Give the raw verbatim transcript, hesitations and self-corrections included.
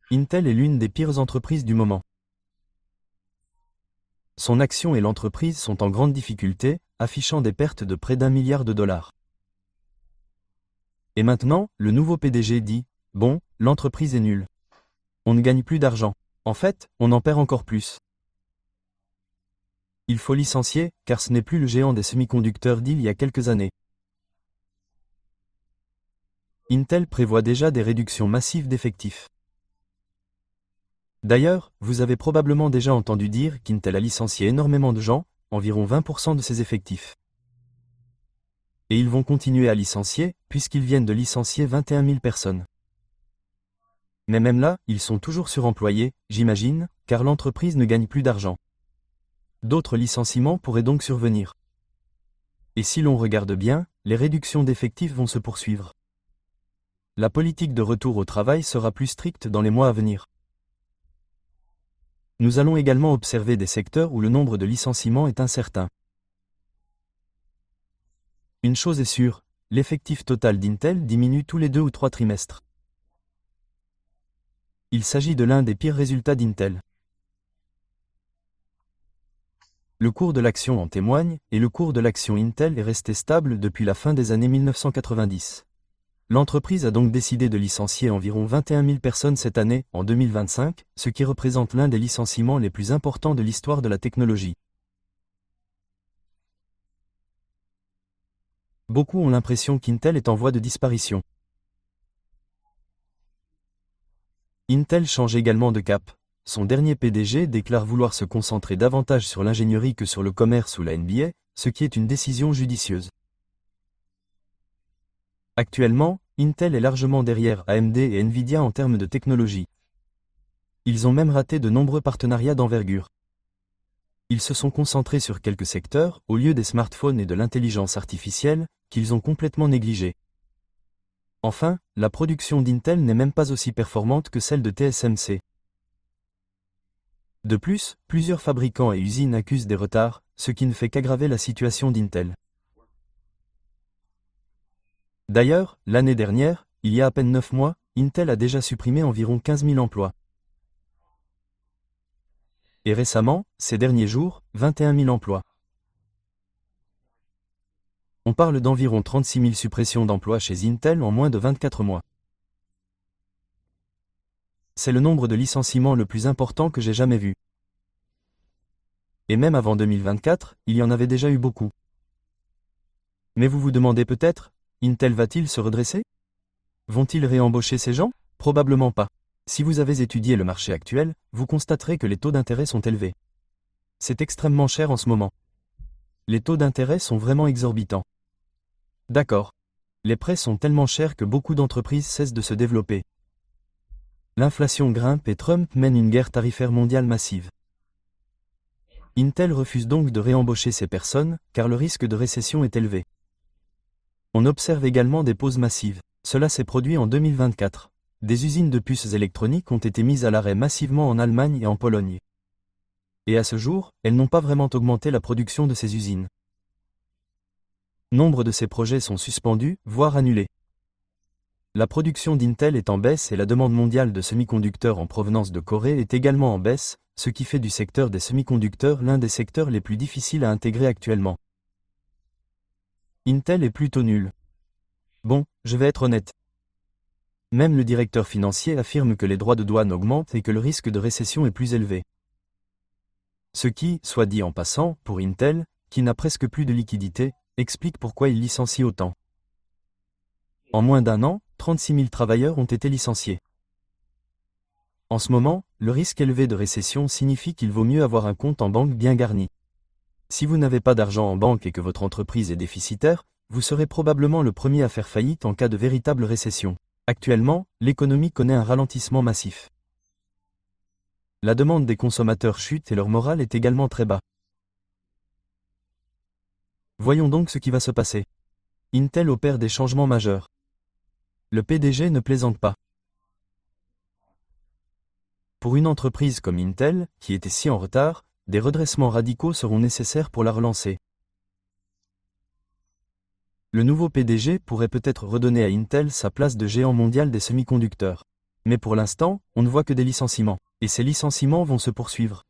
Intel est l'une des pires entreprises du moment. Son action et l'entreprise sont en grande difficulté, affichant des pertes de près d'un milliard de dollars. Et maintenant, le nouveau P D G dit « Bon, l'entreprise est nulle. On ne gagne plus d'argent. En fait, on en perd encore plus. Il faut licencier, car ce n'est plus le géant des semi-conducteurs d'il y a quelques années. » Intel prévoit déjà des réductions massives d'effectifs. D'ailleurs, vous avez probablement déjà entendu dire qu'Intel a licencié énormément de gens, environ vingt pour cent de ses effectifs. Et ils vont continuer à licencier, puisqu'ils viennent de licencier vingt et un mille personnes. Mais même là, ils sont toujours suremployés, j'imagine, car l'entreprise ne gagne plus d'argent. D'autres licenciements pourraient donc survenir. Et si l'on regarde bien, les réductions d'effectifs vont se poursuivre. La politique de retour au travail sera plus stricte dans les mois à venir. Nous allons également observer des secteurs où le nombre de licenciements est incertain. Une chose est sûre, l'effectif total d'Intel diminue tous les deux ou trois trimestres. Il s'agit de l'un des pires résultats d'Intel. Le cours de l'action en témoigne, et le cours de l'action Intel est resté stable depuis la fin des années mille neuf cent quatre-vingt-dix. L'entreprise a donc décidé de licencier environ vingt et un mille personnes cette année, en deux mille vingt-cinq, ce qui représente l'un des licenciements les plus importants de l'histoire de la technologie. Beaucoup ont l'impression qu'Intel est en voie de disparition. Intel change également de cap. Son dernier P D G déclare vouloir se concentrer davantage sur l'ingénierie que sur le commerce ou la N B A, ce qui est une décision judicieuse. Actuellement, Intel est largement derrière A M D et Nvidia en termes de technologie. Ils ont même raté de nombreux partenariats d'envergure. Ils se sont concentrés sur quelques secteurs, au lieu des smartphones et de l'intelligence artificielle, qu'ils ont complètement négligés. Enfin, la production d'Intel n'est même pas aussi performante que celle de T S M C. De plus, plusieurs fabricants et usines accusent des retards, ce qui ne fait qu'aggraver la situation d'Intel. D'ailleurs, l'année dernière, il y a à peine neuf mois, Intel a déjà supprimé environ quinze mille emplois. Et récemment, ces derniers jours, vingt et un mille emplois. On parle d'environ trente-six mille suppressions d'emplois chez Intel en moins de vingt-quatre mois. C'est le nombre de licenciements le plus important que j'ai jamais vu. Et même avant deux mille vingt-quatre, il y en avait déjà eu beaucoup. Mais vous vous demandez peut-être, Intel va-t-il se redresser? Vont-ils réembaucher ces gens? Probablement pas. Si vous avez étudié le marché actuel, vous constaterez que les taux d'intérêt sont élevés. C'est extrêmement cher en ce moment. Les taux d'intérêt sont vraiment exorbitants. D'accord. Les prêts sont tellement chers que beaucoup d'entreprises cessent de se développer. L'inflation grimpe et Trump mène une guerre tarifaire mondiale massive. Intel refuse donc de réembaucher ces personnes, car le risque de récession est élevé. On observe également des pauses massives. Cela s'est produit en deux mille vingt-quatre. Des usines de puces électroniques ont été mises à l'arrêt massivement en Allemagne et en Pologne. Et à ce jour, elles n'ont pas vraiment augmenté la production de ces usines. Nombre de ces projets sont suspendus, voire annulés. La production d'Intel est en baisse et la demande mondiale de semi-conducteurs en provenance de Corée est également en baisse, ce qui fait du secteur des semi-conducteurs l'un des secteurs les plus difficiles à intégrer actuellement. Intel est plutôt nul. Bon, je vais être honnête. Même le directeur financier affirme que les droits de douane augmentent et que le risque de récession est plus élevé. Ce qui, soit dit en passant, pour Intel, qui n'a presque plus de liquidité, explique pourquoi il licencie autant. En moins d'un an, trente-six mille travailleurs ont été licenciés. En ce moment, le risque élevé de récession signifie qu'il vaut mieux avoir un compte en banque bien garni. Si vous n'avez pas d'argent en banque et que votre entreprise est déficitaire, vous serez probablement le premier à faire faillite en cas de véritable récession. Actuellement, l'économie connaît un ralentissement massif. La demande des consommateurs chute et leur morale est également très bas. Voyons donc ce qui va se passer. Intel opère des changements majeurs. Le P D G ne plaisante pas. Pour une entreprise comme Intel, qui était si en retard, des redressements radicaux seront nécessaires pour la relancer. Le nouveau P D G pourrait peut-être redonner à Intel sa place de géant mondial des semi-conducteurs. Mais pour l'instant, on ne voit que des licenciements. Et ces licenciements vont se poursuivre.